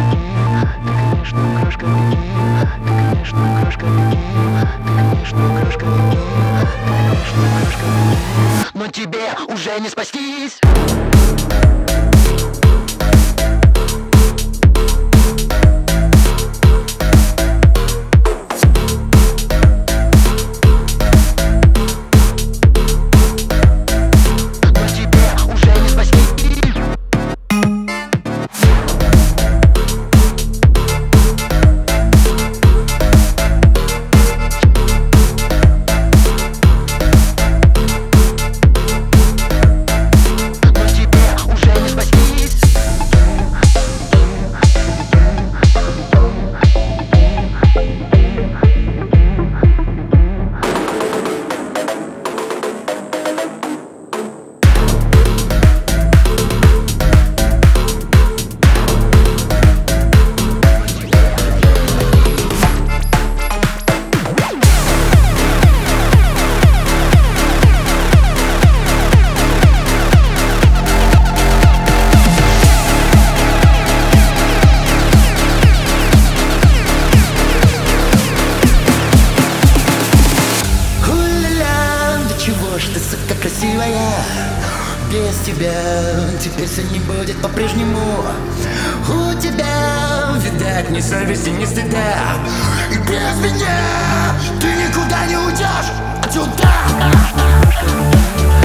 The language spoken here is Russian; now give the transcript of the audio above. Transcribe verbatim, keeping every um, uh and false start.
Но тебе уже не спастись. Чего ж ты, сука, красивая? Без тебя теперь все не будет по-прежнему. У тебя, видать, ни совести, ни стыда. И без меня ты никуда не уйдешь отсюда.